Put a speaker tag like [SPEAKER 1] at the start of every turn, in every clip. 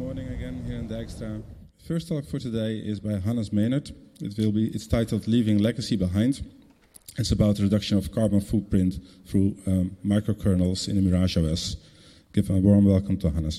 [SPEAKER 1] morning again here in Dijkstra. First talk for today is by Hannes Maynard. It's titled Leaving Legacy Behind. It's about the reduction of carbon footprint through microkernels in the Mirage OS. Give a warm welcome to Hannes.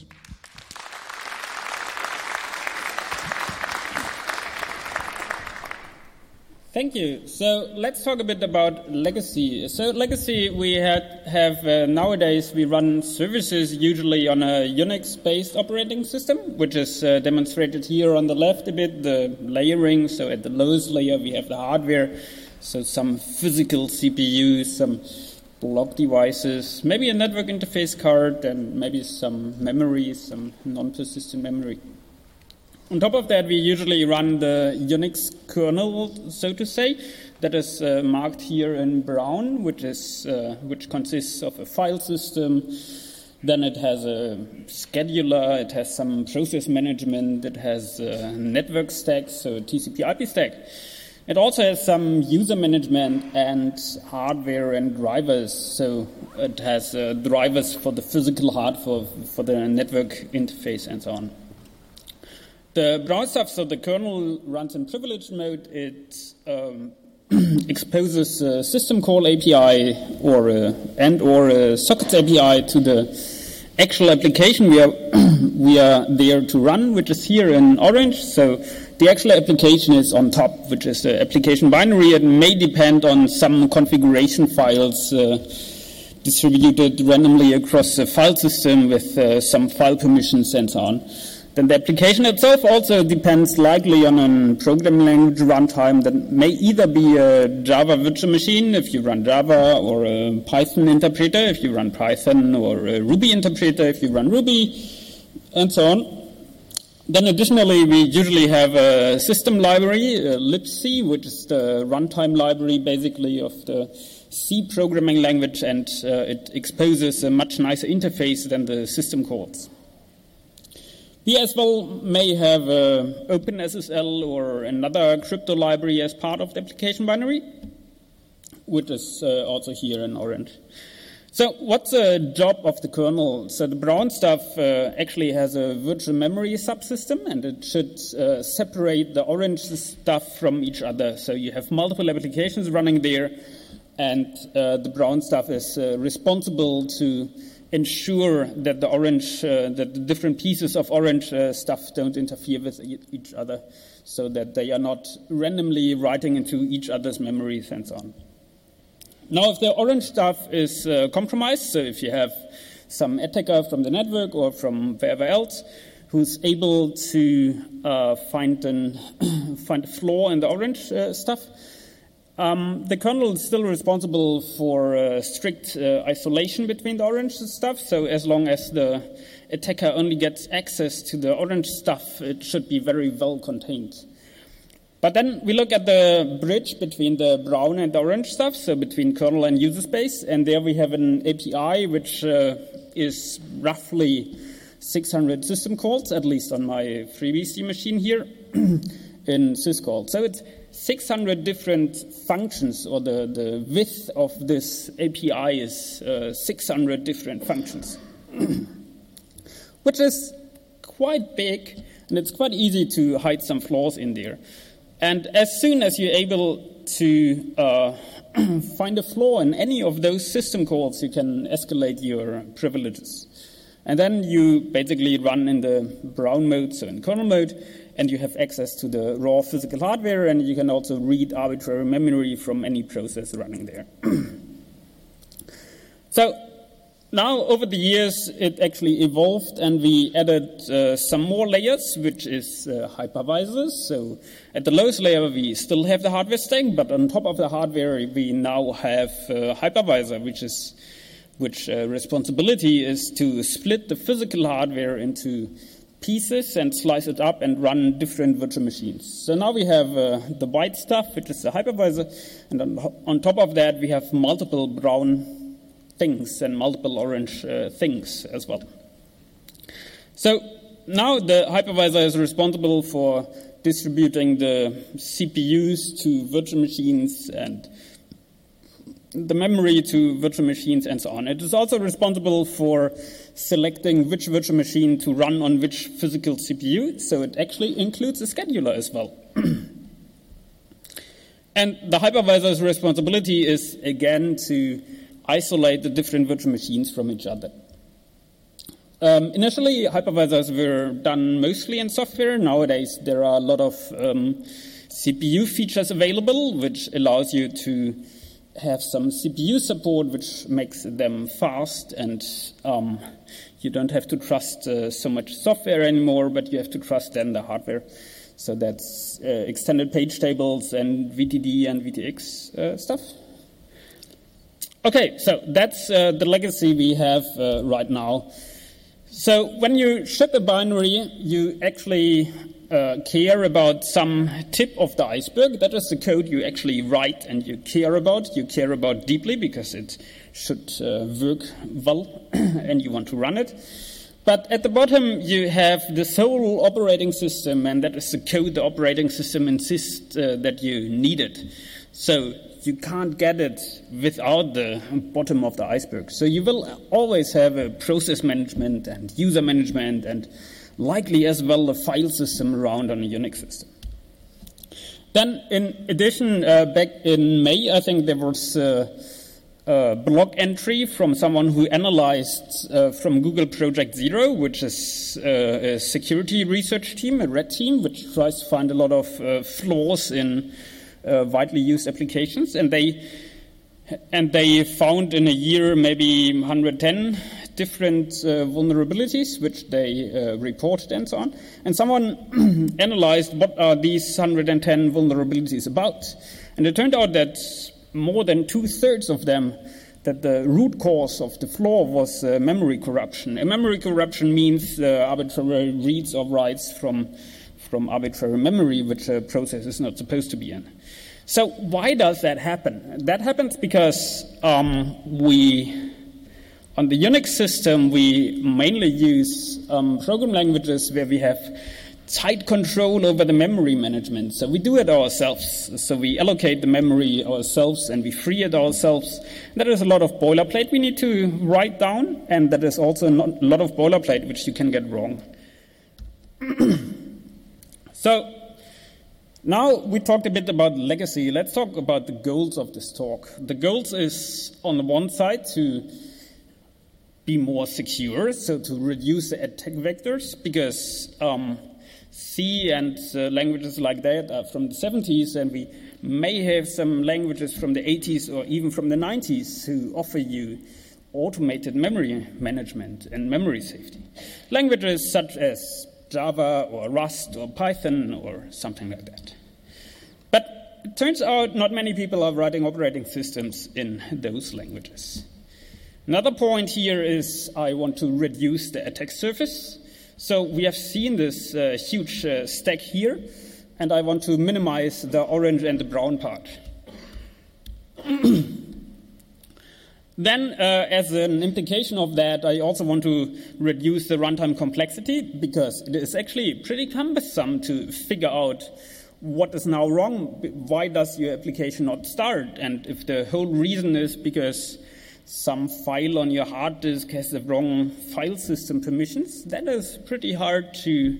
[SPEAKER 2] Thank you. So let's talk a bit about legacy. So legacy, we have nowadays we run services usually on a Unix-based operating system, which is demonstrated here on the left a bit, the layering. So at the lowest layer we have the hardware, so some physical CPUs, some block devices, maybe a network interface card, and maybe some memory, some non-persistent memory. On top of that, we usually run the Unix kernel, so to say, that is marked here in brown, which consists of a file system. Then it has a scheduler, it has some process management, it has a network stack, so a TCP/IP stack. It also has some user management and hardware and drivers. So it has drivers for the physical hardware, for the network interface, and so on. The brown stuff, so the kernel runs in privileged mode. It exposes a system call API or a sockets API to the actual application we are there to run, which is here in orange. So the actual application is on top, which is the application binary. It may depend on some configuration files distributed randomly across the file system with some file permissions and so on. Then the application itself also depends likely on a programming language runtime that may either be a Java virtual machine if you run Java, or a Python interpreter if you run Python, or a Ruby interpreter if you run Ruby, and so on. Then additionally, we usually have a system library, libc, which is the runtime library basically of the C programming language, and it exposes a much nicer interface than the system calls. We as well may have OpenSSL or another crypto library as part of the application binary, which is also here in orange. So what's the job of the kernel? So the brown stuff actually has a virtual memory subsystem, and it should separate the orange stuff from each other. So you have multiple applications running there, and the brown stuff is responsible to ensure that that the different pieces of orange stuff don't interfere with each other, so that they are not randomly writing into each other's memories and so on. Now, if the orange stuff is compromised, so if you have some attacker from the network or from wherever else who's able to find a flaw in the orange stuff, the kernel is still responsible for strict isolation between the orange stuff. So as long as the attacker only gets access to the orange stuff, it should be very well contained. But then we look at the bridge between the brown and the orange stuff, so between kernel and user space, and there we have an API which is roughly 600 system calls, at least on my FreeBSD machine here in syscall. So it's 600 different functions, or the width of this API is 600 different functions, which is quite big, and it's quite easy to hide some flaws in there. And as soon as you're able to find a flaw in any of those system calls, you can escalate your privileges. And then you basically run in the brown mode, so in kernel mode, and you have access to the raw physical hardware, and you can also read arbitrary memory from any process running there. So now, over the years, it actually evolved, and we added some more layers, which is hypervisors. So at the lowest layer, we still have the hardware stack, but on top of the hardware, we now have hypervisor, which responsibility is to split the physical hardware into pieces and slice it up and run different virtual machines. So now we have the white stuff, which is the hypervisor, and on top of that, we have multiple brown things and multiple orange things as well. So now the hypervisor is responsible for distributing the CPUs to virtual machines and the memory to virtual machines and so on. It is also responsible for selecting which virtual machine to run on which physical CPU, so it actually includes a scheduler as well. And the hypervisor's responsibility is, again, to isolate the different virtual machines from each other. Initially, hypervisors were done mostly in software. Nowadays, there are a lot of CPU features available, which allows you to have some CPU support, which makes them fast, and you don't have to trust so much software anymore, but you have to trust then the hardware. So that's extended page tables and VTD and VTX stuff. Okay, so that's the legacy we have right now. So when you ship a binary, you actually care about some tip of the iceberg. That is the code you actually write and you care about. You care about deeply because it should work well and you want to run it. But at the bottom, you have the sole operating system, and that is the code the operating system insists that you need it. So you can't get it without the bottom of the iceberg. So you will always have a process management and user management and likely as well a file system around on a Unix system. Then in addition, back in May, I think there was a blog entry from someone who analyzed from Google Project Zero, which is a security research team, a red team, which tries to find a lot of flaws in widely used applications, and they found in a year maybe 110 different vulnerabilities, which they reported and so on. And someone analyzed what are these 110 vulnerabilities about, and it turned out that more than 2/3 of them, that the root cause of the flaw was memory corruption. And memory corruption means arbitrary reads or writes from arbitrary memory, which a process is not supposed to be in. So why does that happen? That happens because on the Unix system, we mainly use program languages where we have tight control over the memory management. So we do it ourselves. So we allocate the memory ourselves and we free it ourselves. That is a lot of boilerplate we need to write down, and that is also a lot of boilerplate which you can get wrong. So now we talked a bit about legacy. Let's talk about the goals of this talk. The goals is, on the one side, to be more secure, so to reduce the attack vectors, because C and languages like that are from the 70s, and we may have some languages from the 80s or even from the 90s who offer you automated memory management and memory safety. Languages such as Java or Rust or Python or something like that. But it turns out not many people are writing operating systems in those languages. Another point here is I want to reduce the attack surface. So we have seen this huge stack here, and I want to minimize the orange and the brown part. Then, as an implication of that, I also want to reduce the runtime complexity, because it is actually pretty cumbersome to figure out what is now wrong. Why does your application not start? And if the whole reason is because some file on your hard disk has the wrong file system permissions, that is pretty hard to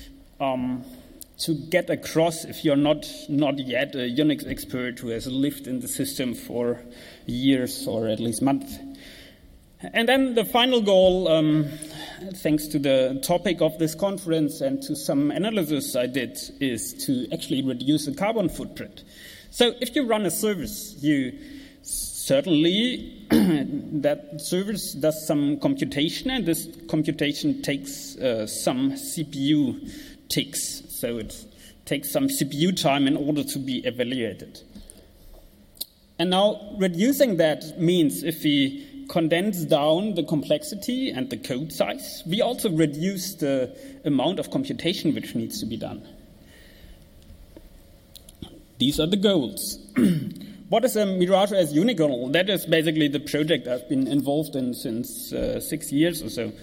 [SPEAKER 2] get across if you're not yet a Unix expert who has lived in the system for years or at least months. And then the final goal, thanks to the topic of this conference and to some analysis I did, is to actually reduce the carbon footprint. So if you run a service, you certainly that service does some computation, and this computation takes some CPU ticks. So it takes some CPU time in order to be evaluated. And now reducing that means if we condense down the complexity and the code size, we also reduce the amount of computation which needs to be done. These are the goals. What is a MirageOS Unicorn? That is basically the project I've been involved in since 6 years or so.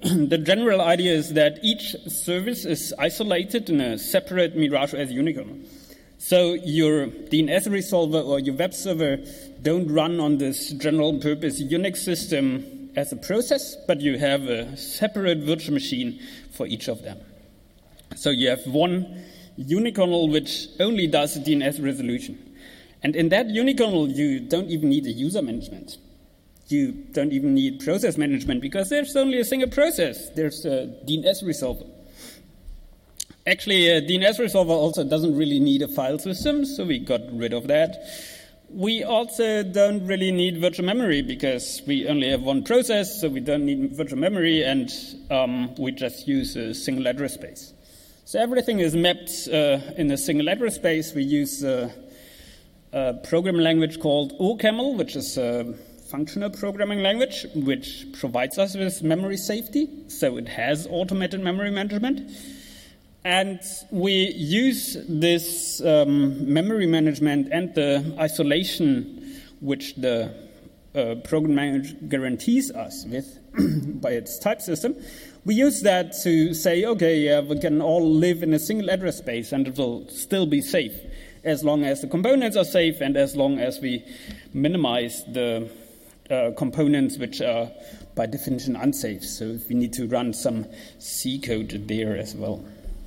[SPEAKER 2] the general idea is that each service is isolated in a separate MirageOS unikernel. So your DNS resolver or your web server don't run on this general purpose Unix system as a process, but you have a separate virtual machine for each of them. So you have one unikernel which only does DNS resolution. And in that unikernel, you don't even need a user management. You don't even need process management because there's only a single process. There's a DNS resolver. Actually, a DNS resolver also doesn't really need a file system, so we got rid of that. We also don't really need virtual memory because we only have one process, so we don't need virtual memory, and we just use a single address space. So everything is mapped in a single address space. We use a programming language called OCaml, which is a functional programming language, which provides us with memory safety. So it has automated memory management. And we use this memory management and the isolation which the program language guarantees us with by its type system. We use that to say, okay, we can all live in a single address space and it will still be safe as long as the components are safe and as long as we minimize the components which are by definition unsafe. So if we need to run some C code there as well.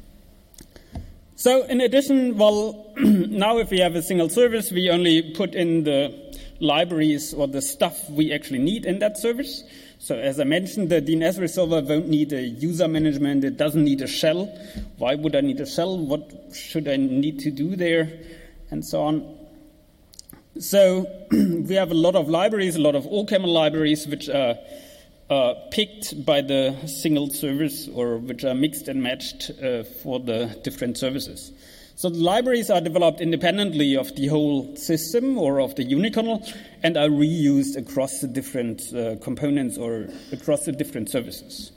[SPEAKER 2] So in addition, well, now if we have a single service, we only put in the libraries or the stuff we actually need in that service. So as I mentioned, the DNS resolver won't need a user management. It doesn't need a shell. Why would I need a shell? What should I need to do there? And so on. So we have a lot of libraries, a lot of OCaml libraries, which are picked by the single service or which are mixed and matched for the different services. So the libraries are developed independently of the whole system or of the unikernel and are reused across the different components or across the different services.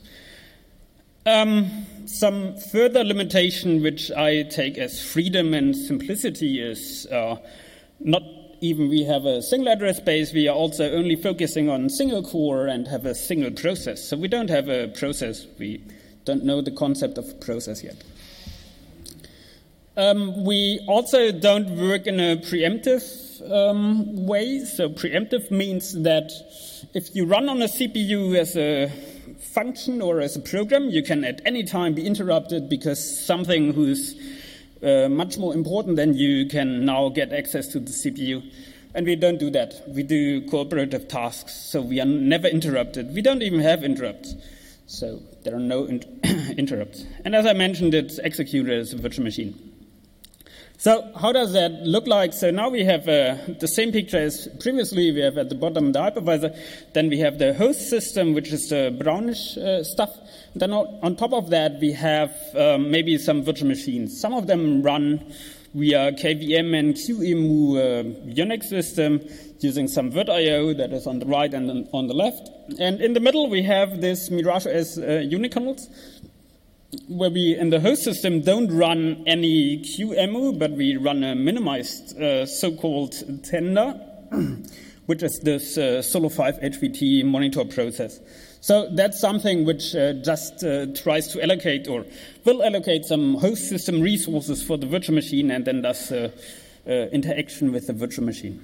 [SPEAKER 2] Some further limitation which I take as freedom and simplicity is not even we have a single address space, we are also only focusing on single core and have a single process. So we don't have a process. We don't know the concept of process yet. We also don't work in a preemptive way. So preemptive means that if you run on a CPU as a function or as a program, you can at any time be interrupted because something who's much more important than you can now get access to the CPU. And we don't do that. We do cooperative tasks, so we are never interrupted. We don't even have interrupts. So there are no interrupts. And as I mentioned, it's executed as a virtual machine. So how does that look like? So now we have the same picture as previously. We have at the bottom the hypervisor. Then we have the host system, which is the brownish stuff. Then on top of that, we have maybe some virtual machines. Some of them run via KVM and QEMU Unix system using some VirtIO that is on the right and on the left. And in the middle, we have this MirageOS unikernels, where we in the host system don't run any QEMU, but we run a minimized so-called Tenda, which is this Solo5 HVT monitor process. So that's something which just tries to allocate or will allocate some host system resources for the virtual machine and then does interaction with the virtual machine.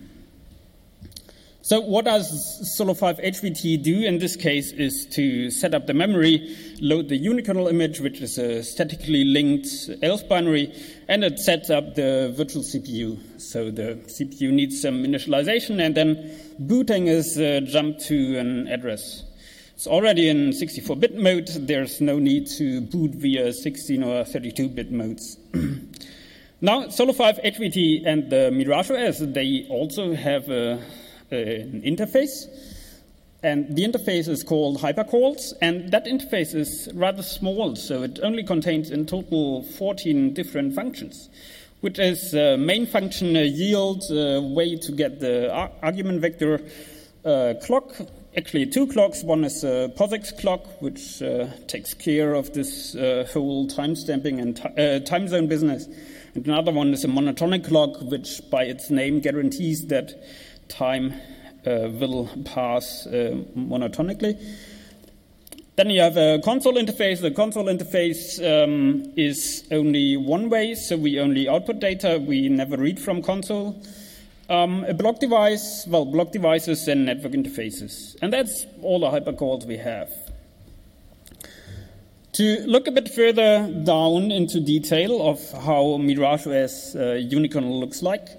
[SPEAKER 2] So what does Solo5 HVT do in this case is to set up the memory, load the unikernel image, which is a statically linked ELF binary, and it sets up the virtual CPU. So the CPU needs some initialization, and then booting is jumped to an address. It's already in 64-bit mode. There's no need to boot via 16 or 32-bit modes. Now, Solo5 HVT and the MirageOS, they also have an interface. And the interface is called hypercalls. And that interface is rather small, so it only contains in total 14 different functions, which is main function yield, way to get the argument vector, clock, actually two clocks. One is a POSIX clock, which takes care of this whole timestamping and time zone business. And another one is a monotonic clock, which by its name guarantees that time will pass monotonically. Then you have a console interface. The console interface is only one way, so we only output data. We never read from console. A block device, well, block devices and network interfaces. And that's all the hypercalls we have. To look a bit further down into detail of how MirageOS Unikernel looks like,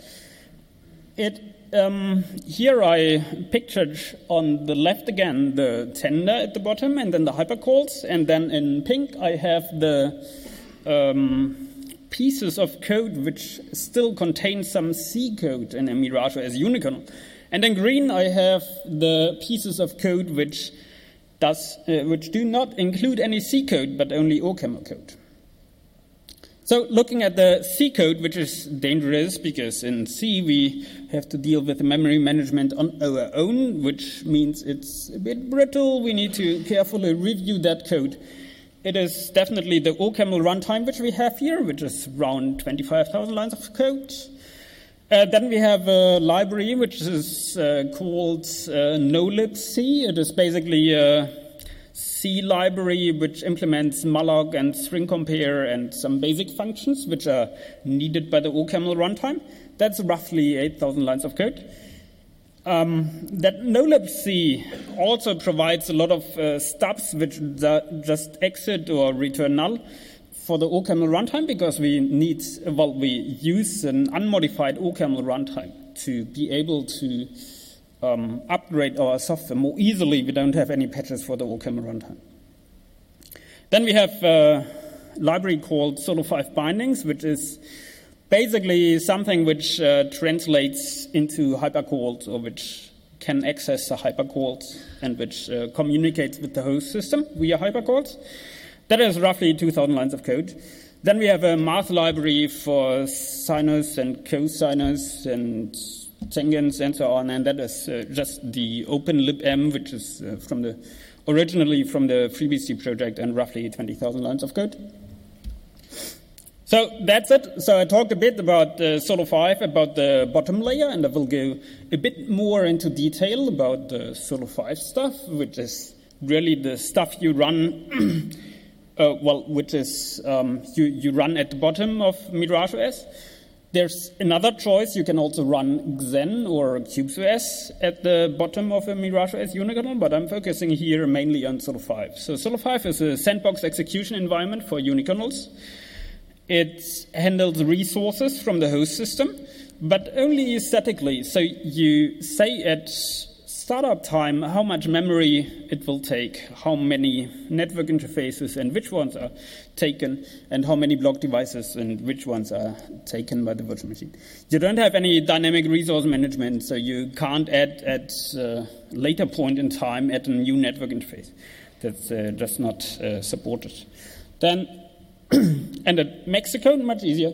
[SPEAKER 2] here I pictured on the left again the tender at the bottom and then the hypercalls, and then in pink I have the pieces of code which still contain some C code in a MirageOS Unikernel. And in green I have the pieces of code which do not include any C code but only OCaml code. So looking at the C code, which is dangerous because in C we have to deal with memory management on our own, which means it's a bit brittle. We need to carefully review that code. It is definitely the OCaml runtime which we have here, which is around 25,000 lines of code. Then we have a library which is called nolibc. It is basically a C library which implements malloc and string compare and some basic functions which are needed by the OCaml runtime. That's roughly 8,000 lines of code. That nolibc also provides a lot of stubs which just exit or return null for the OCaml runtime because we use an unmodified OCaml runtime to be able to upgrade our software more easily. We don't have any patches for the OCaml runtime. Then we have a library called Solo5 bindings, which is basically something which translates into hypercalls or which can access the hypercalls and which communicates with the host system via hypercalls. That is roughly 2,000 lines of code. Then we have a math library for sinus and cosinus and tangents and so on, and that is just the OpenLibM, which is originally from the FreeBSD project, and roughly 20,000 lines of code. So that's it. So I talked a bit about Solo5, about the bottom layer, and I will go a bit more into detail about the Solo5 stuff, which is really the stuff you run, which is you run at the bottom of MirageOS. There's another choice. You can also run Xen or CubesOS at the bottom of a MirageOS Unikernel, but I'm focusing here mainly on Solo5. So Solo5 is a sandbox execution environment for Unikernels. It handles resources from the host system, but only statically. So you say at startup time how much memory it will take, how many network interfaces and which ones are taken, and how many block devices and which ones are taken by the virtual machine. You don't have any dynamic resource management, so you can't add at a later point in time add a new network interface. That's just not supported. Then, and at Mexico, much easier.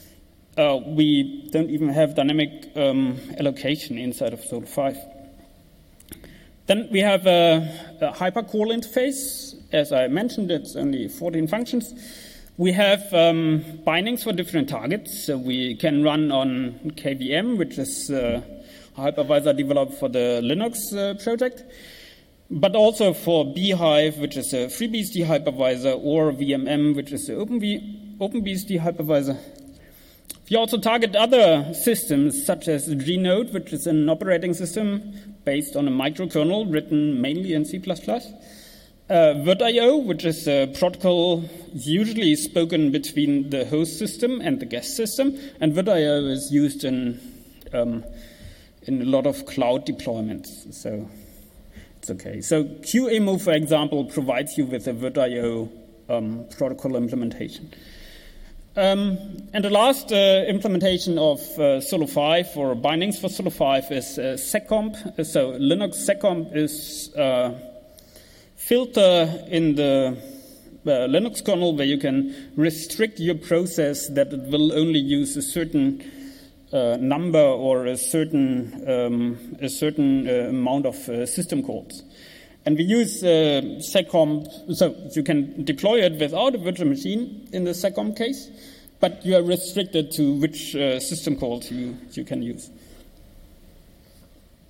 [SPEAKER 2] We don't even have dynamic allocation inside of Solo5. Then we have a hypercall interface. As I mentioned, it's only 14 functions. We have bindings for different targets. So we can run on KVM, which is a hypervisor developed for the Linux project, but also for Beehive, which is a FreeBSD hypervisor, or VMM, which is the OpenBSD hypervisor. We also target other systems, such as Gnode, which is an operating system based on a microkernel written mainly in C++. VirtIO, which is a protocol usually spoken between the host system and the guest system, and VirtIO is used in a lot of cloud deployments, so it's okay. So QEMU, for example, provides you with a VirtIO protocol implementation. And the last implementation of Solo5 or bindings for Solo5 is seccomp. So Linux seccomp is a filter in the Linux kernel where you can restrict your process that it will only use a certain number or a certain amount of system calls. And we use seccomp, so you can deploy it without a virtual machine in the seccomp case, but you are restricted to which system calls you can use.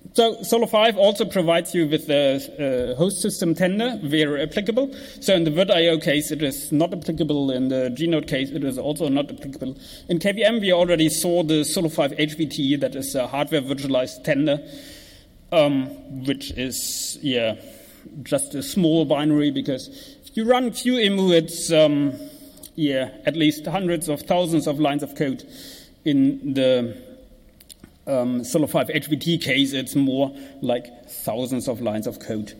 [SPEAKER 2] So Solo5 also provides you with the host system tender where applicable. So in the VirtIO case, it is not applicable. In the Gnode case, it is also not applicable. In KVM, we already saw the Solo5 HVT, that is a hardware virtualized tender, which is, just a small binary, because if you run QEMU, it's, at least hundreds of thousands of lines of code. In the Solo5 HVT case, it's more like thousands of lines of code.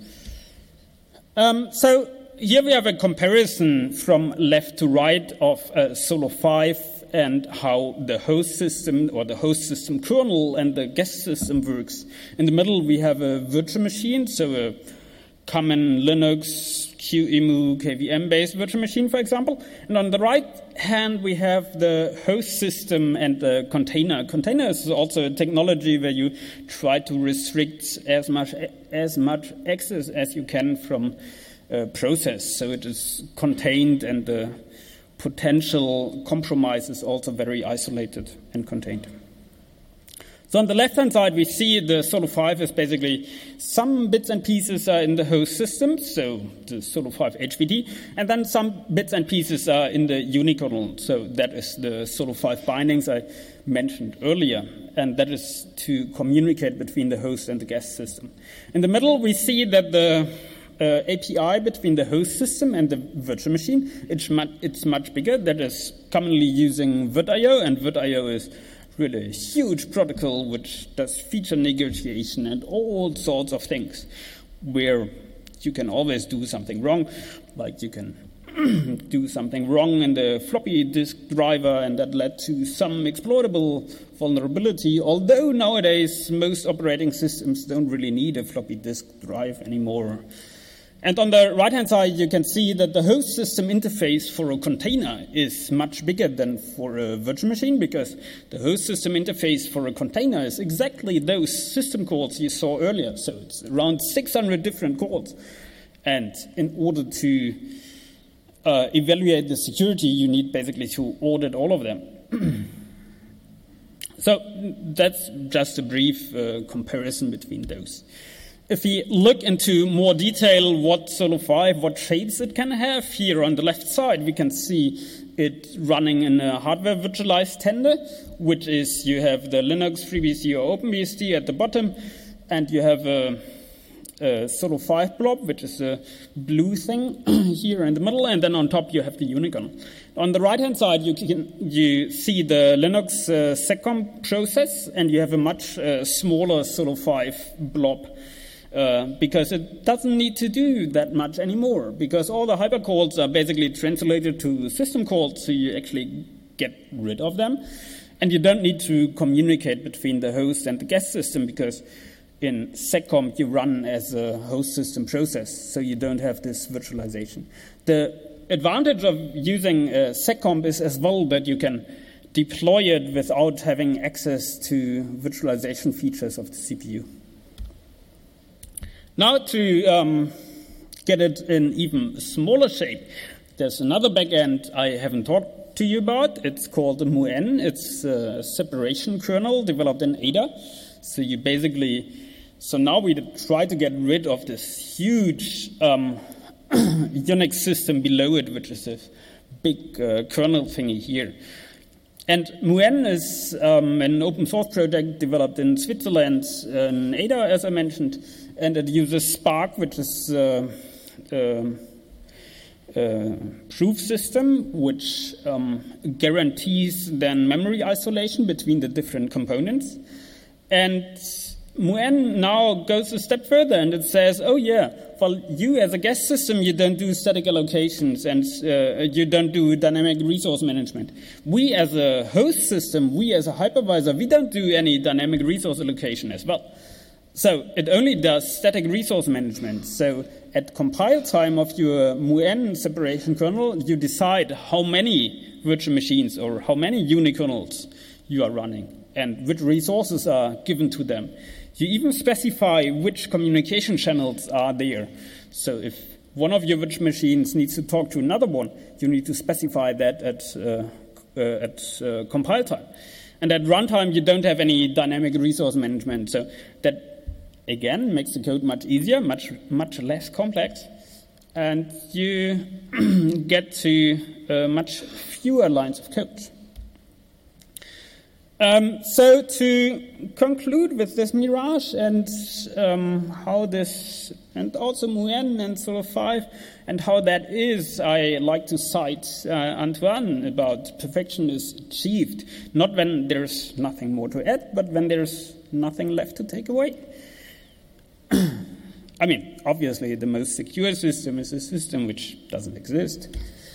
[SPEAKER 2] So here we have a comparison from left to right of Solo5 and how the host system or the host system kernel and the guest system works. In the middle, we have a virtual machine, so a common Linux, QEMU, KVM-based virtual machine, for example. And on the right hand, we have the host system and the container. Container is also a technology where you try to restrict as much access as you can from a process. So it is contained, and the potential compromise is also very isolated and contained. So on the left-hand side, we see the Solo5 is basically some bits and pieces are in the host system, so the Solo5 HVT, and then some bits and pieces are in the unikernel, so that is the Solo5 bindings I mentioned earlier, and that is to communicate between the host and the guest system. In the middle, we see that the API between the host system and the virtual machine, it's much bigger. That is commonly using VirtIO, and VirtIO is really a huge protocol which does feature negotiation and all sorts of things, where you can always do something wrong, like you can do something wrong in the floppy disk driver, and that led to some exploitable vulnerability, although nowadays most operating systems don't really need a floppy disk drive anymore. And on the right-hand side, you can see that the host system interface for a container is much bigger than for a virtual machine, because the host system interface for a container is exactly those system calls you saw earlier. So it's around 600 different calls. And in order to evaluate the security, you need basically to audit all of them. So that's just a brief comparison between those. If we look into more detail what Solo5, what shapes it can have, here on the left side we can see it running in a hardware virtualized tender, which is you have the Linux FreeBSD or OpenBSD at the bottom, and you have a Solo5 blob, which is a blue thing here in the middle, and then on top you have the unikernel. On the right-hand side, you see the Linux seccomp process, and you have a much smaller Solo5 blob. Because it doesn't need to do that much anymore, because all the hypercalls are basically translated to system calls, so you actually get rid of them. And you don't need to communicate between the host and the guest system, because in seccomp you run as a host system process, so you don't have this virtualization. The advantage of using seccomp is as well that you can deploy it without having access to virtualization features of the CPU. Now to get it in even smaller shape, there's another backend I haven't talked to you about. It's called MuN. It's a separation kernel developed in Ada. So now we try to get rid of this huge Unix system below it, which is this big kernel thingy here. And MuN is an open source project developed in Switzerland, in Ada, as I mentioned, and it uses Spark, which is a proof system which guarantees then memory isolation between the different components. And MuN now goes a step further, and it says, oh yeah, well, you as a guest system, you don't do static allocations, and you don't do dynamic resource management. We as a host system, we as a hypervisor, we don't do any dynamic resource allocation as well. So it only does static resource management. So at compile time of your MuN separation kernel, you decide how many virtual machines or how many unikernels you are running and which resources are given to them. You even specify which communication channels are there. So if one of your virtual machines needs to talk to another one, you need to specify that at compile time. And at runtime, you don't have any dynamic resource management. So that Again, makes the code much easier, much less complex, and you get to much fewer lines of code. So to conclude with this Mirage and how this, and also Muon and Solo 5, and how that is, I like to cite Antoine about perfection is achieved, not when there's nothing more to add, but when there's nothing left to take away. I mean, obviously the most secure system is a system which doesn't exist.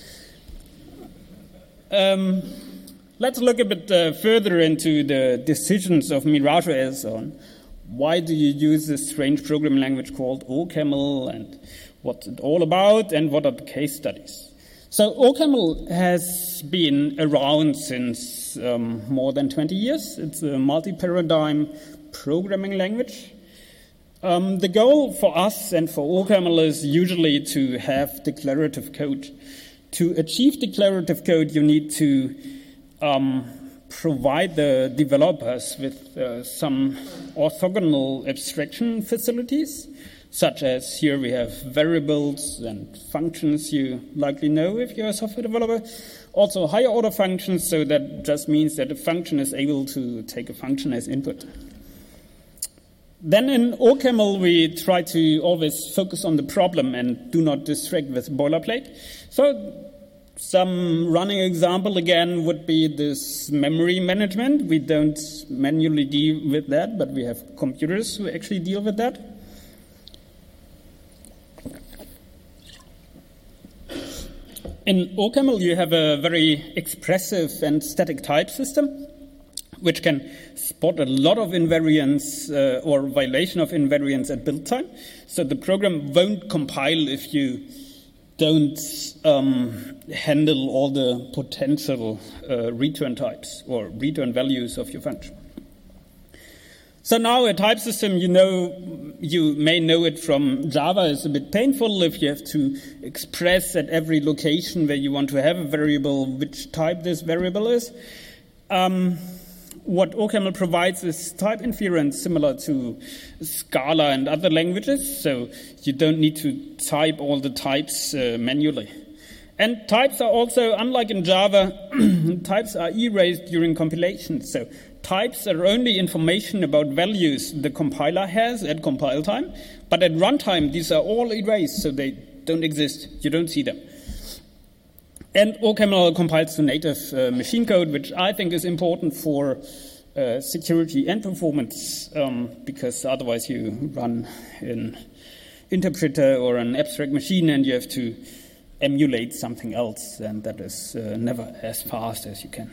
[SPEAKER 2] Let's look a bit further into the decisions of Mirage on why do you use this strange programming language called OCaml, and what's it all about, and what are the case studies. So OCaml has been around since more than 20 years. It's a multi-paradigm programming language. The goal for us and for OCaml is usually to have declarative code. To achieve declarative code, you need to provide the developers with some orthogonal abstraction facilities, such as here we have variables and functions you likely know if you're a software developer. Also higher order functions, so that just means that a function is able to take a function as input. Then in OCaml, we try to always focus on the problem and do not distract with boilerplate. So some running example again would be this memory management. We don't manually deal with that, but we have computers who actually deal with that. In OCaml, you have a very expressive and static type system, which can spot a lot of invariance or violation of invariance at build time. So the program won't compile if you don't handle all the potential return types or return values of your function. So now a type system, you may know it from Java, is a bit painful if you have to express at every location where you want to have a variable which type this variable is. What OCaml provides is type inference similar to Scala and other languages, so you don't need to type all the types manually. And types are also, unlike in Java, types are erased during compilation. So types are only information about values the compiler has at compile time, but at runtime these are all erased, so they don't exist. You don't see them. And OCaml compiles to native machine code, which I think is important for security and performance, because otherwise you run an interpreter or an abstract machine and you have to emulate something else, and that is never as fast as you can.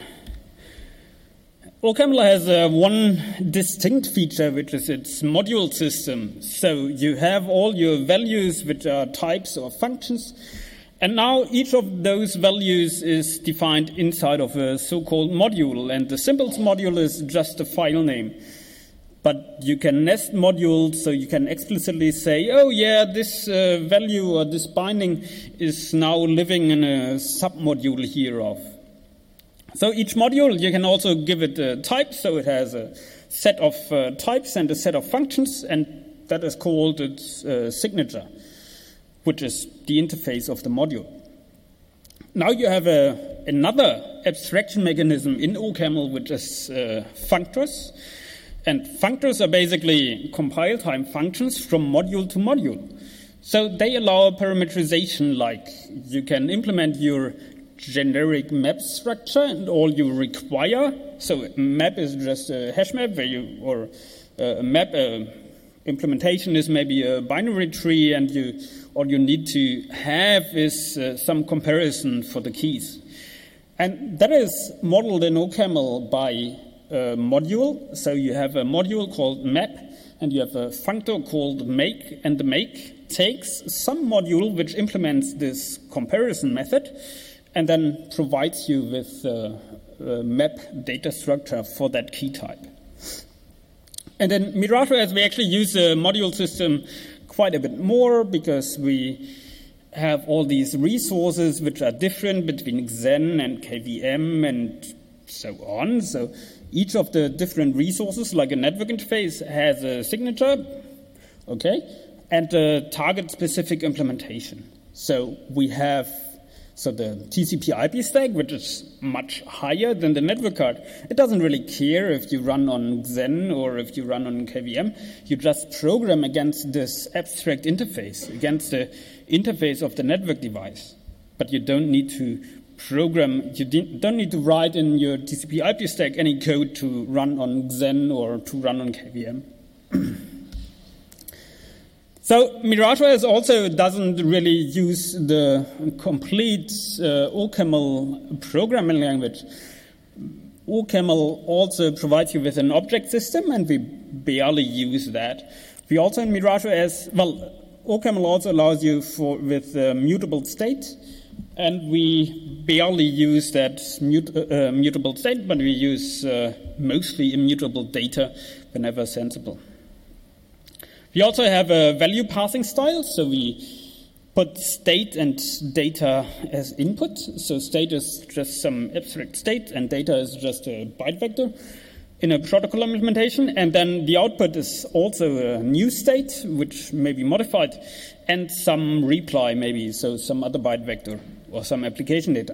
[SPEAKER 2] OCaml has one distinct feature, which is its module system. So you have all your values, which are types or functions, and now each of those values is defined inside of a so-called module, and the simplest module is just a file name. But you can nest modules, so you can explicitly say, oh yeah, this value or this binding is now living in a submodule hereof. So each module, you can also give it a type, so it has a set of types and a set of functions, and that is called its signature, which is the interface of the module. Now you have another abstraction mechanism in OCaml, which is functors. And functors are basically compile time functions from module to module. So they allow parameterization, like you can implement your generic map structure and all you require. So a map is just a hash map, or a map implementation is maybe a binary tree, and all you need to have is some comparison for the keys. And that is modeled in OCaml by module. So you have a module called map, and you have a functor called make, and the make takes some module which implements this comparison method and then provides you with a map data structure for that key type. And in Mirage, we actually use the module system quite a bit more, because we have all these resources which are different between Xen and KVM and so on. So each of the different resources, like a network interface, has a signature, okay, and the target-specific implementation. So we have the TCP/IP stack, which is much higher than the network card. It doesn't really care if you run on Xen or if you run on KVM. You just program against this abstract interface, against the interface of the network device. But you don't need to program, you don't need to write in your TCP/IP stack any code to run on Xen or to run on KVM. So MirageOS also doesn't really use the complete OCaml programming language. OCaml also provides you with an object system, and we barely use that. We also in MirageOS, OCaml also allows you with mutable state, and we barely use that mutable state, but we use mostly immutable data whenever sensible. We also have a value passing style, so we put state and data as input. So state is just some abstract state, and data is just a byte vector in a protocol implementation. And then the output is also a new state, which may be modified, and some reply maybe, so some other byte vector or some application data.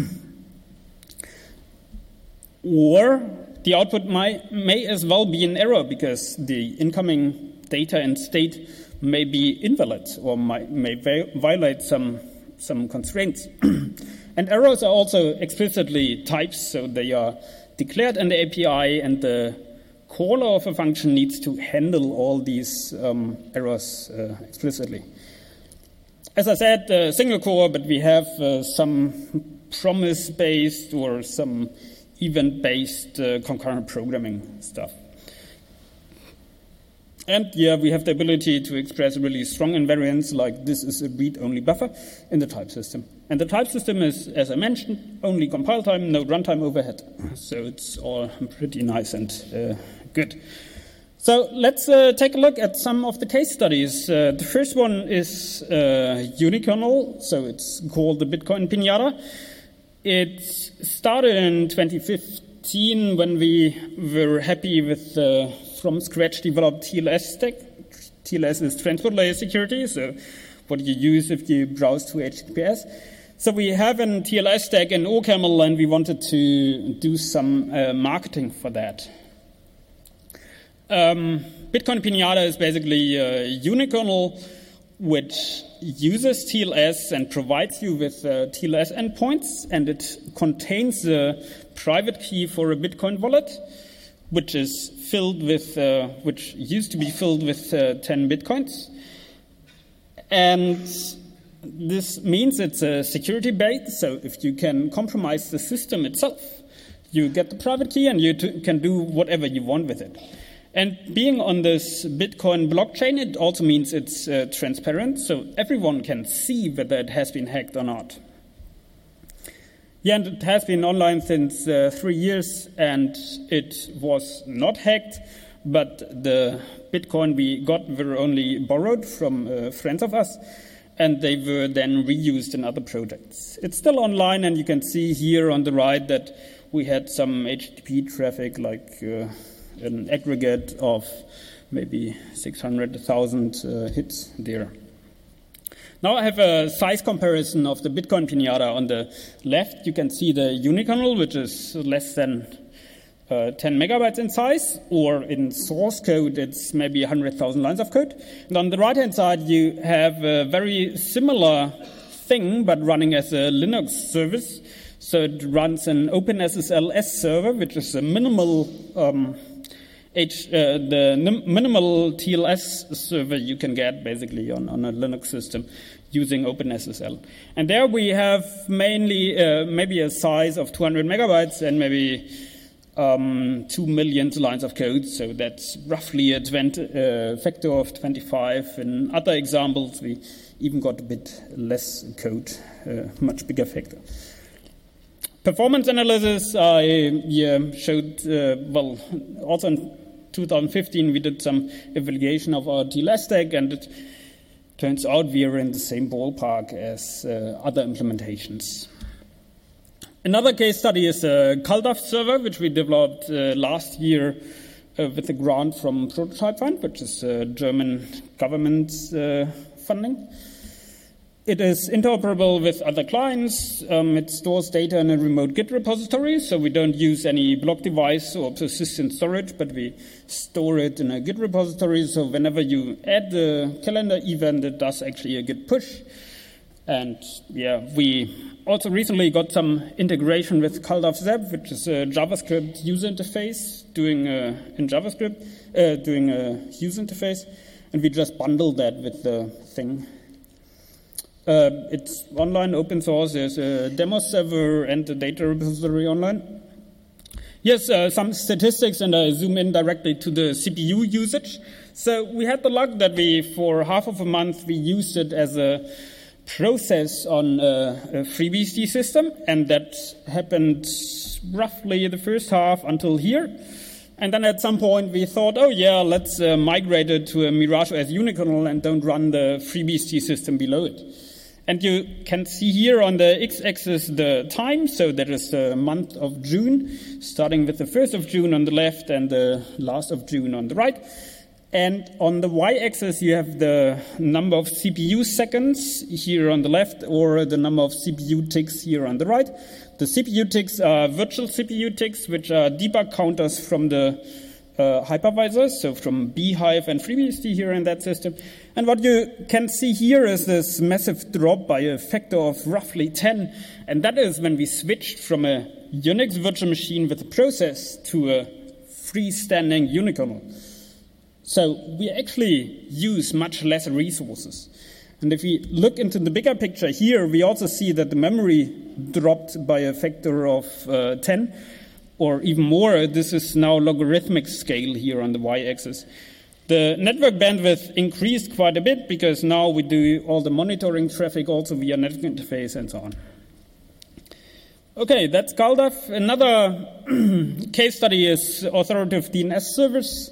[SPEAKER 2] Or the output may as well be an error because the incoming data and state may be invalid or may violate some constraints. And errors are also explicitly types, so they are declared in the API, and the caller of a function needs to handle all these errors explicitly. As I said, single core, but we have some promise-based or some event-based concurrent programming stuff. And yeah, we have the ability to express really strong invariants, like this is a read-only buffer in the type system. And the type system is, as I mentioned, only compile time, no runtime overhead. So it's all pretty nice and good. So let's take a look at some of the case studies. The first one is Unikernel, so it's called the Bitcoin Pinata. It started in 2015 when we were happy with from scratch developed TLS stack. TLS is transport layer security, so what you use if you browse to HTTPS. So we have a TLS stack in OCaml, and we wanted to do some marketing for that. Bitcoin Pinata is basically a unikernel which uses TLS and provides you with TLS endpoints, and it contains the private key for a Bitcoin wallet, which is filled with, which used to be filled with 10 Bitcoins. And this means it's a security bait, so if you can compromise the system itself, you get the private key and you can do whatever you want with it. And being on this Bitcoin blockchain, it also means it's transparent, so everyone can see whether it has been hacked or not. Yeah, and it has been online since 3 years, and it was not hacked, but the Bitcoin we got were only borrowed from friends of us, and they were then reused in other projects. It's still online, and you can see here on the right that we had some HTTP traffic, like an aggregate of maybe 600,000 hits there. Now I have a size comparison of the Bitcoin Pinata. On the left, you can see the unikernel, which is less than 10 megabytes in size, or in source code, it's maybe 100,000 lines of code. And on the right-hand side, you have a very similar thing, but running as a Linux service. So it runs an OpenSSL S server, which is a minimal minimal TLS server you can get basically on a Linux system using OpenSSL. And there we have mainly maybe a size of 200 megabytes and maybe 2 million lines of code. So that's roughly a factor of 25. In other examples, we even got a bit less code, much bigger factor. Performance analysis, I showed, also in 2015 we did some evaluation of our TLS stack, and it turns out we are in the same ballpark as other implementations. Another case study is a CalDAV server, which we developed last year with a grant from Prototype Fund, which is German government funding. It is interoperable with other clients. It stores data in a remote Git repository, so we don't use any block device or persistent storage, but we store it in a Git repository. So whenever you add the calendar event, it does actually a Git push. And yeah, we also recently got some integration with CalDAV-Zap, which is a JavaScript user interface doing a user interface, and we just bundled that with the thing. It's online, open source. There's a demo server and a data repository online. Yes, some statistics, and I zoom in directly to the CPU usage. So we had the luck that for half of a month, we used it as a process on a FreeBSD system, and that happened roughly the first half until here. And then at some point we thought, oh yeah, let's migrate it to a MirageOS unikernel and don't run the FreeBSD system below it. And you can see here on the x-axis the time, so that is the month of June, starting with the 1st of June on the left and the last of June on the right. And on the y-axis you have the number of CPU seconds here on the left, or the number of CPU ticks here on the right. The CPU ticks are virtual CPU ticks, which are debug counters from the hypervisors, so from Beehive and FreeBSD here in that system. And what you can see here is this massive drop by a factor of roughly 10. And that is when we switched from a Unix virtual machine with a process to a freestanding unikernel. So we actually use much less resources. And if we look into the bigger picture here, we also see that the memory dropped by a factor of 10. Or even more, this is now logarithmic scale here on the y-axis. The network bandwidth increased quite a bit because now we do all the monitoring traffic also via network interface and so on. Okay, that's CalDAV. Another case study is authoritative DNS service.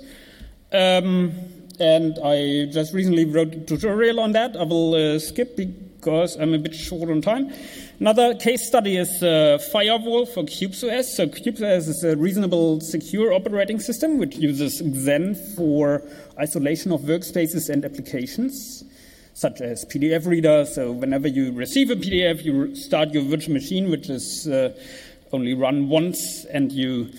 [SPEAKER 2] And I just recently wrote a tutorial on that. I will skip because I'm a bit short on time. Another case study is Firewall for KubesOS. So KubesOS is a reasonable secure operating system which uses Xen for isolation of workspaces and applications, such as PDF reader. So whenever you receive a PDF, you start your virtual machine, which is only run once, and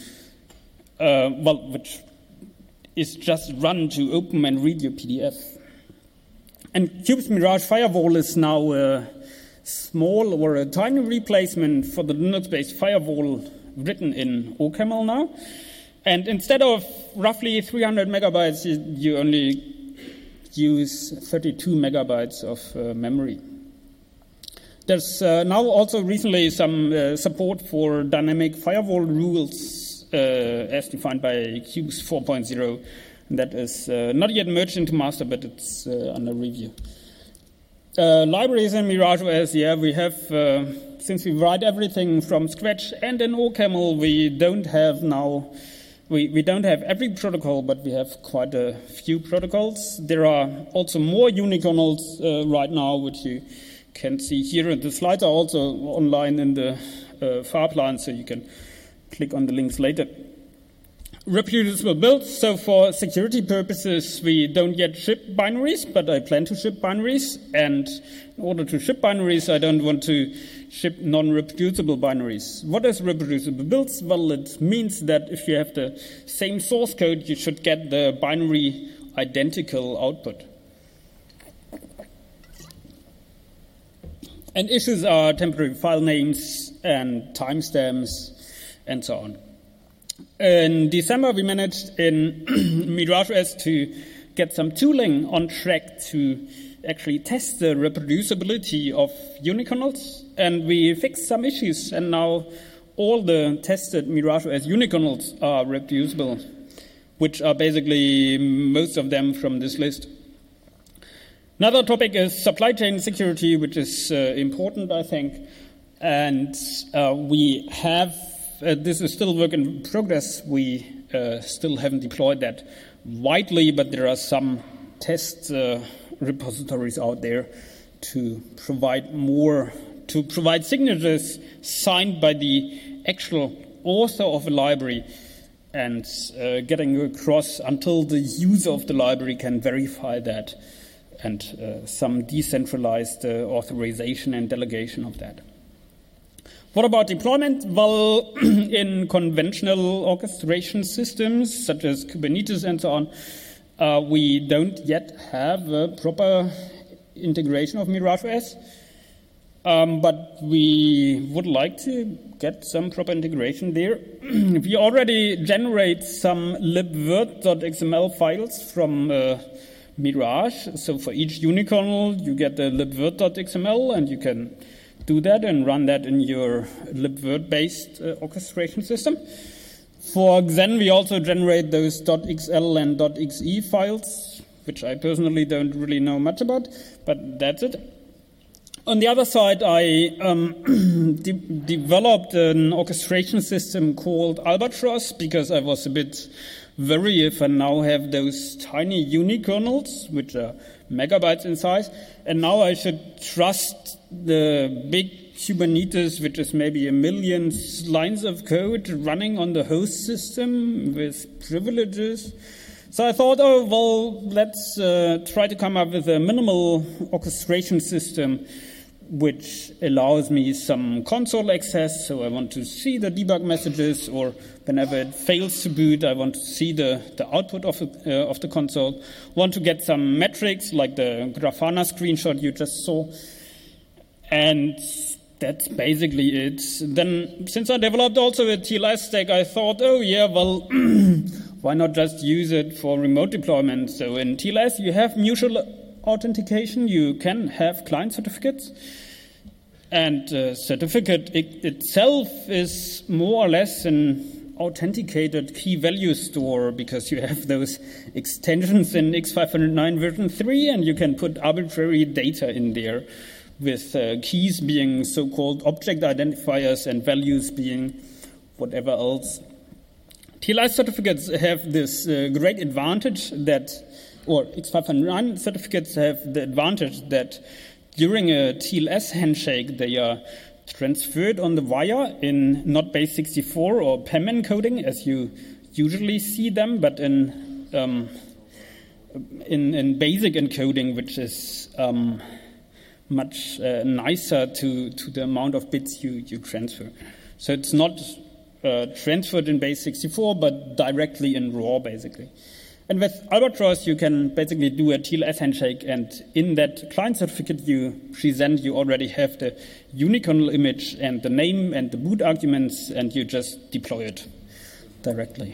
[SPEAKER 2] which is just run to open and read your PDF. And Qubes Mirage Firewall is now a small or a tiny replacement for the Linux-based firewall written in OCaml now. And instead of roughly 300 megabytes, you only use 32 megabytes of memory. There's now also recently some support for dynamic firewall rules as defined by Qubes 4.0. That is not yet merged into master, but it's under review. Libraries in MirageOS, yeah, we have, since we write everything from scratch and in OCaml, we don't have now, we don't have every protocol, but we have quite a few protocols. There are also more unikernels right now, which you can see here. And the slides are also online in the far plan, so you can click on the links later. Reproducible builds. So for security purposes, we don't yet ship binaries, but I plan to ship binaries. And in order to ship binaries, I don't want to ship non-reproducible binaries. What is reproducible builds? Well, it means that if you have the same source code, you should get the binary identical output. And issues are temporary file names and timestamps and so on. In December, we managed in MirageOS to get some tooling on track to actually test the reproducibility of unikernels, and we fixed some issues, and now all the tested MirageOS unikernels are reproducible, which are basically most of them from this list. Another topic is supply chain security, which is important, I think, and we have this is still work in progress. We still haven't deployed that widely, but there are some test repositories out there to provide signatures signed by the actual author of a library and getting across until the user of the library can verify that, and some decentralized authorization and delegation of that. What about deployment? Well, in conventional orchestration systems, such as Kubernetes and so on, we don't yet have a proper integration of MirageOS, but we would like to get some proper integration there. We already generate some libvirt.xml files from Mirage. So for each unikernel, you get the libvirt.xml, and you can do that and run that in your libvirt-based orchestration system. For Xen, we also generate those .xl and .xe files, which I personally don't really know much about, but that's it. On the other side, I developed an orchestration system called Albatros, because I was a bit worried if I now have those tiny unikernels, which are megabytes in size, and now I should trust the big Kubernetes, which is maybe 1 million lines of code running on the host system with privileges. So I thought, oh, well, let's try to come up with a minimal orchestration system which allows me some console access. So I want to see the debug messages, or whenever it fails to boot, I want to see the output of the console. Want to get some metrics like the Grafana screenshot you just saw. And that's basically it. Then, since I developed also a TLS stack, I thought, oh yeah, well, why not just use it for remote deployment? So in TLS, you have mutual authentication. You can have client certificates. And certificate itself is more or less an authenticated key value store, because you have those extensions in X509 version 3, and you can put arbitrary data in there, with keys being so-called object identifiers and values being whatever else. TLS certificates have this great advantage that, or X509 certificates have the advantage that during a TLS handshake, they are transferred on the wire in not base64 or PEM encoding, as you usually see them, but in basic encoding, which is much nicer to the amount of bits you transfer. So it's not transferred in base64, but directly in RAW, basically. And with Albatros, you can basically do a TLS handshake, and in that client certificate you present, you already have the unikernel image and the name and the boot arguments, and you just deploy it directly.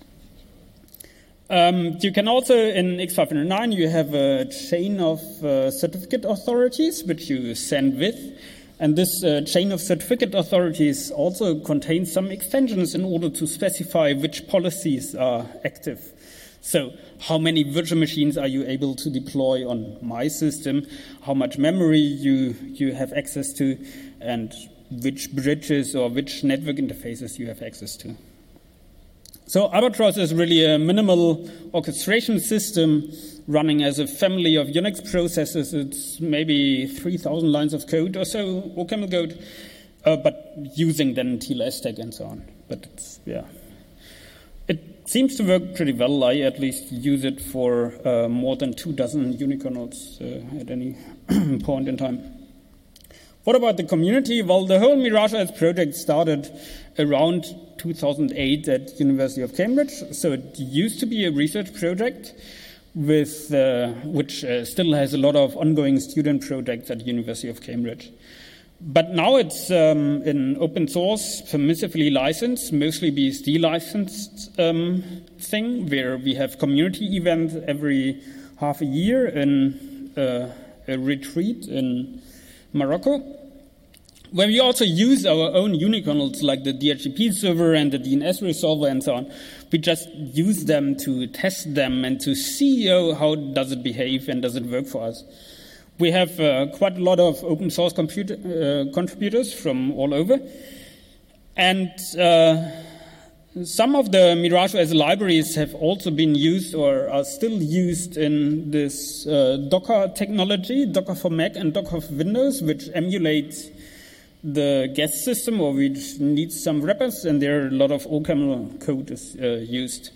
[SPEAKER 2] You can also, in X509, you have a chain of certificate authorities, which you send with. And this chain of certificate authorities also contains some extensions in order to specify which policies are active. So how many virtual machines are you able to deploy on my system, how much memory you have access to, and which bridges or which network interfaces you have access to. So Albatros is really a minimal orchestration system running as a family of Unix processes. It's maybe 3,000 lines of code or so, OCaml code, but using then TLS stack and so on. But it's, yeah. It seems to work pretty well. I at least use it for more than 24 unikernels at any point in time. What about the community? Well, the whole MirageOS project started around 2008 at University of Cambridge. So it used to be a research project with which still has a lot of ongoing student projects at University of Cambridge. But now it's in open source, permissively licensed, mostly BSD licensed thing, where we have community events every half a year in a retreat in Morocco, where we also use our own unikernels like the DHCP server and the DNS resolver and so on. We just use them to test them and to see how does it behave and does it work for us. We have quite a lot of open source contributors from all over. And some of the MirageOS libraries have also been used or are still used in this Docker technology, Docker for Mac and Docker for Windows, which emulates the guest system, or we need some wrappers, and there a lot of OCaml code is used.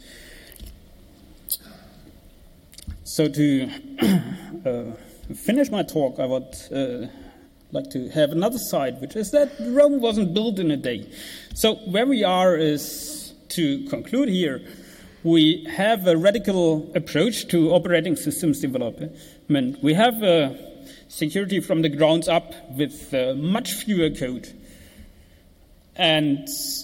[SPEAKER 2] So to finish my talk, I would like to have another side, which is that Rome wasn't built in a day. So where we are is, to conclude here, we have a radical approach to operating systems development. We have security from the ground up with much fewer code. And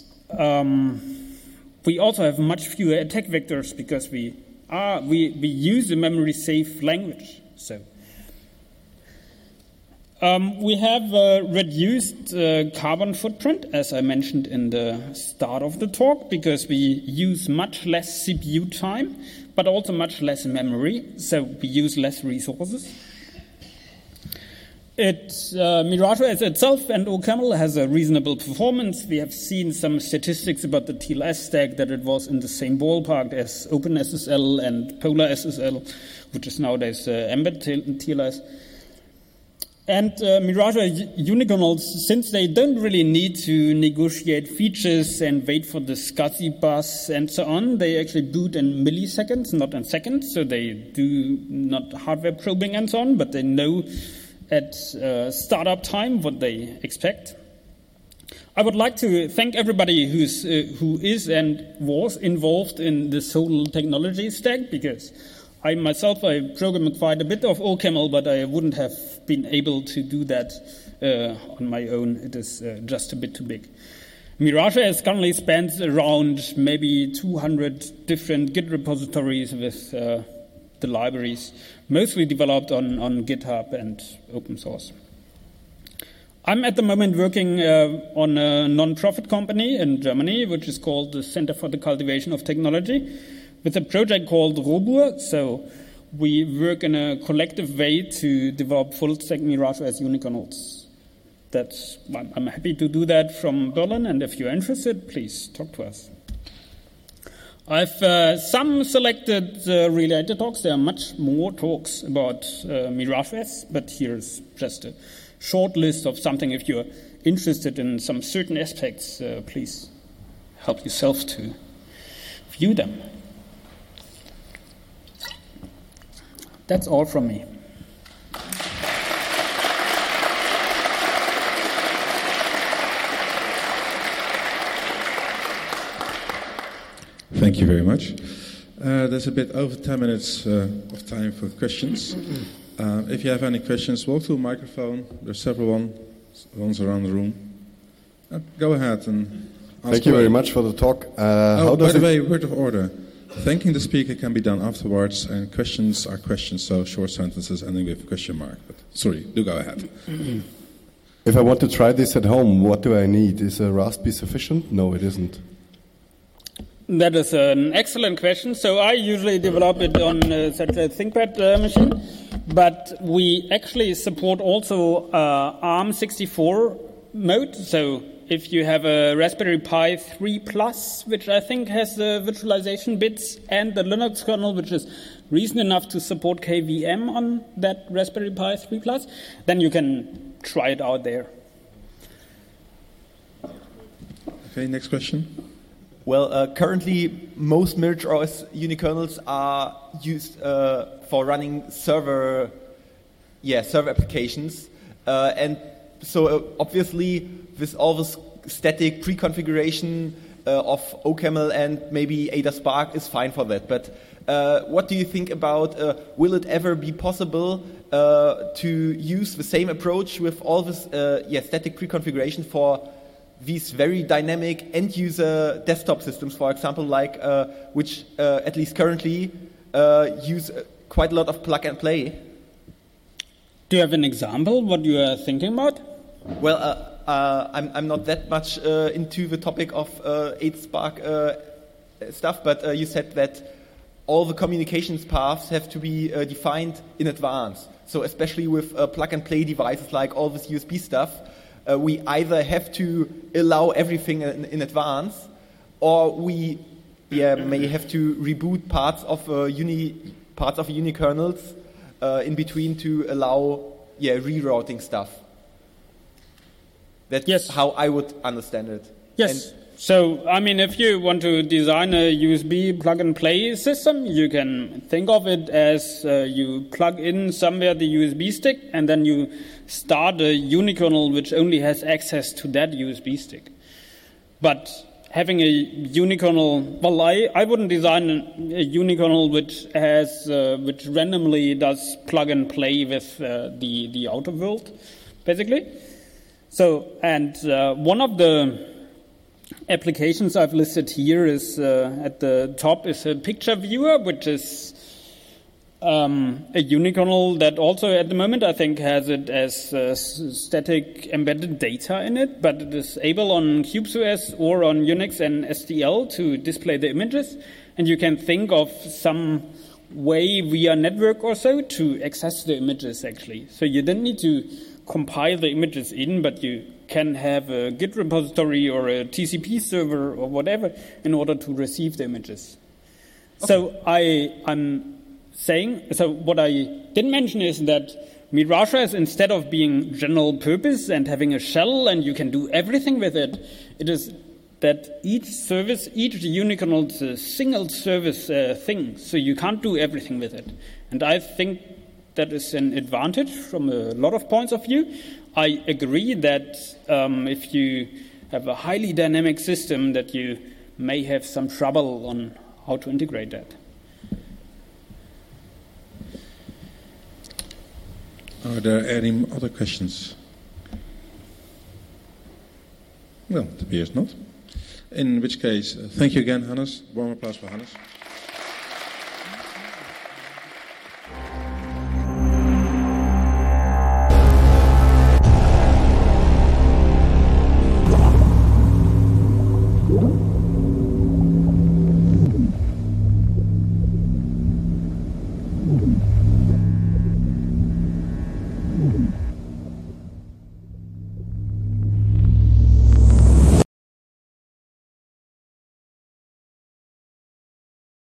[SPEAKER 2] we also have much fewer attack vectors because we use a memory-safe language. So we have reduced carbon footprint, as I mentioned in the start of the talk, because we use much less CPU time, but also much less memory, so we use less resources. Mirajo itself and OCaml has a reasonable performance. We have seen some statistics about the TLS stack, that it was in the same ballpark as OpenSSL and PolarSSL, which is nowadays Mbed TLS. And Mirajo unikernels, since they don't really need to negotiate features and wait for the SCSI bus and so on, they actually boot in milliseconds, not in seconds. So they do not hardware probing and so on, but they know at startup time what they expect. I would like to thank everybody who is and was involved in this whole technology stack, because I myself programmed quite a bit of OCaml, but I wouldn't have been able to do that on my own. It is just a bit too big. Mirajo currently spans around maybe 200 different Git repositories with the libraries, mostly developed on GitHub and open source. I'm at the moment working on a non-profit company in Germany, which is called the Center for the Cultivation of Technology, with a project called Robur. So we work in a collective way to develop full-stack Mirajo as unikernels. I'm happy to do that from Berlin, and if you're interested, please talk to us. I've some selected related talks. There are much more talks about Mirajo, but here's just a short list of something. If you're interested in some certain aspects, please help yourself to view them. That's all from me.
[SPEAKER 1] Thank you very much. There's a bit over 10 minutes of time for questions. If you have any questions, walk to a microphone. There's several ones around the room. Go ahead and ask.
[SPEAKER 3] Thank you very much for the talk.
[SPEAKER 1] By the way, word of order. Thanking the speaker can be done afterwards, and questions are questions, so short sentences ending with a question mark. But sorry, do go ahead.
[SPEAKER 3] If I want to try this at home, what do I need? Is a Raspberry sufficient? No, it isn't.
[SPEAKER 2] That is an excellent question. So I usually develop it on such a ThinkPad machine, but we actually support also ARM64 mode. So if you have a Raspberry Pi 3 Plus, which I think has the virtualization bits, and the Linux kernel, which is recent enough to support KVM on that Raspberry Pi 3 Plus, then you can try it out there.
[SPEAKER 1] Okay, next question.
[SPEAKER 4] Well, currently most MirageOS unikernels are used for running server applications, and so obviously with all this static pre-configuration of OCaml and maybe Ada Spark is fine for that. But what do you think about? Will it ever be possible to use the same approach with all this static pre-configuration for these very dynamic end-user desktop systems, for example, like which at least currently use quite a lot of plug-and-play?
[SPEAKER 2] Do you have an example what you are thinking about?
[SPEAKER 4] Well, I'm not that much into the topic of Ada Spark stuff, but you said that all the communications paths have to be defined in advance. So especially with plug-and-play devices like all this USB stuff, we either have to allow everything in advance, or we may have to reboot parts of unikernels in between to allow rerouting stuff. That's
[SPEAKER 2] Yes.
[SPEAKER 4] how I would understand it.
[SPEAKER 2] Yes.
[SPEAKER 4] And
[SPEAKER 2] So, I mean, if you want to design a USB plug-and-play system, you can think of it as you plug in somewhere the USB stick, and then you start a unikernel which only has access to that USB stick. But having a unikernel, well, I wouldn't design a unikernel which randomly does plug-and-play with the outer world, basically. So, and one of the applications I've listed here is at the top is a picture viewer, which is a unikernel that also at the moment I think has it as static embedded data in it, but it is able on CubesOS or on Unix and SDL to display the images, and you can think of some way via network or so to access the images actually. So you don't need to compile the images in, but you can have a Git repository or a TCP server or whatever in order to receive the images. Okay. So I'm saying, so what I didn't mention is that Mirasha is, instead of being general purpose and having a shell and you can do everything with it, it is that each service, each unikernel is a single service thing, so you can't do everything with it. And I think that is an advantage from a lot of points of view. I agree that if you have a highly dynamic system, that you may have some trouble on how to integrate that.
[SPEAKER 1] Are there any other questions? Well, it appears not. In which case, thank you again, Hannes. Warm applause for Hannes.